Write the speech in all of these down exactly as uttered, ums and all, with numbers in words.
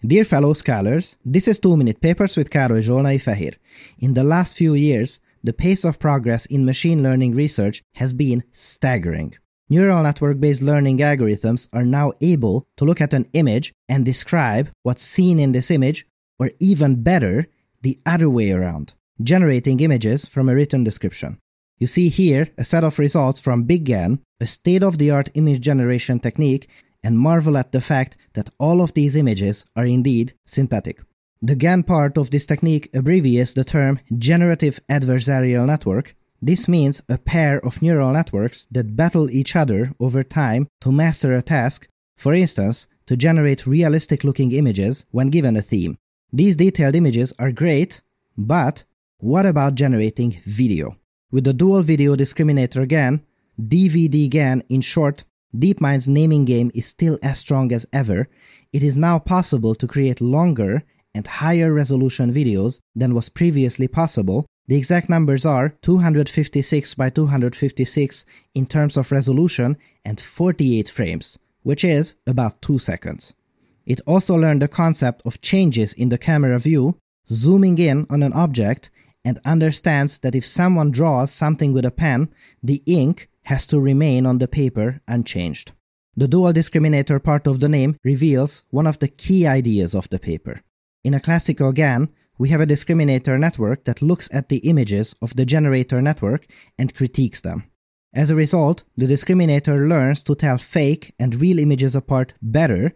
Dear fellow scholars, this is two minute Papers with Károly Zsolnai Fehér. In the last few years, the pace of progress in machine learning research has been staggering. Neural network-based learning algorithms are now able to look at an image and describe what's seen in this image, or even better, the other way around, generating images from a written description. You see here a set of results from BigGAN, a state-of-the-art image generation technique, and marvel at the fact that all of these images are indeed synthetic. The GAN part of this technique abbreviates the term Generative Adversarial Network. This means a pair of neural networks that battle each other over time to master a task, for instance, to generate realistic-looking images when given a theme. These detailed images are great, but what about generating video? With the dual video discriminator GAN, D V D GAN in short, DeepMind's naming game is still as strong as ever. It is now possible to create longer and higher resolution videos than was previously possible. The exact numbers are two hundred fifty-six by two hundred fifty-six in terms of resolution and forty-eight frames, which is about two seconds. It also learned the concept of changes in the camera view, zooming in on an object, and understands that if someone draws something with a pen, the ink has to remain on the paper unchanged. The dual discriminator part of the name reveals one of the key ideas of the paper. In a classical GAN, we have a discriminator network that looks at the images of the generator network and critiques them. As a result, the discriminator learns to tell fake and real images apart better,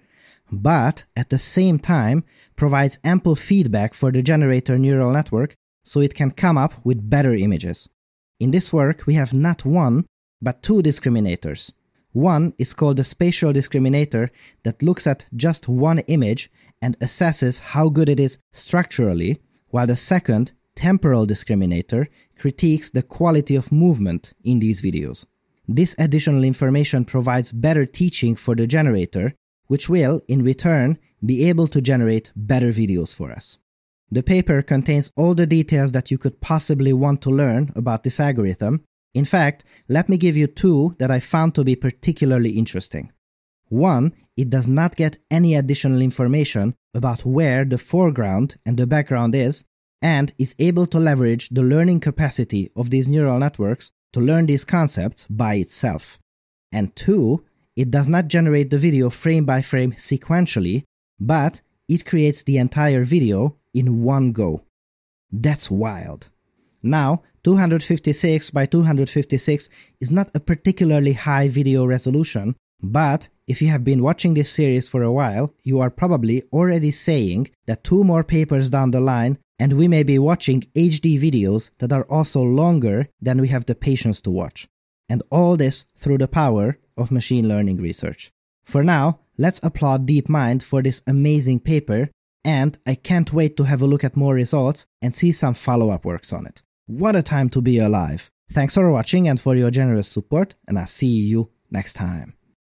but at the same time provides ample feedback for the generator neural network so it can come up with better images. In this work, we have not one, but two discriminators. One is called the spatial discriminator that looks at just one image and assesses how good it is structurally, while the second, temporal discriminator, critiques the quality of movement in these videos. This additional information provides better teaching for the generator, which will, in return, be able to generate better videos for us. The paper contains all the details that you could possibly want to learn about this algorithm. In fact, let me give you two that I found to be particularly interesting. One, it does not get any additional information about where the foreground and the background is, and is able to leverage the learning capacity of these neural networks to learn these concepts by itself. And two, it does not generate the video frame by frame sequentially, but it creates the entire video in one go. That's wild. Now, two hundred fifty-six by two hundred fifty-six is not a particularly high video resolution, but if you have been watching this series for a while, you are probably already saying that two more papers down the line and we may be watching H D videos that are also longer than we have the patience to watch. And all this through the power of machine learning research. For now, let's applaud DeepMind for this amazing paper, and I can't wait to have a look at more results and see some follow-up works on it. What a time to be alive! Thanks for watching and for your generous support, and I'll see you next time.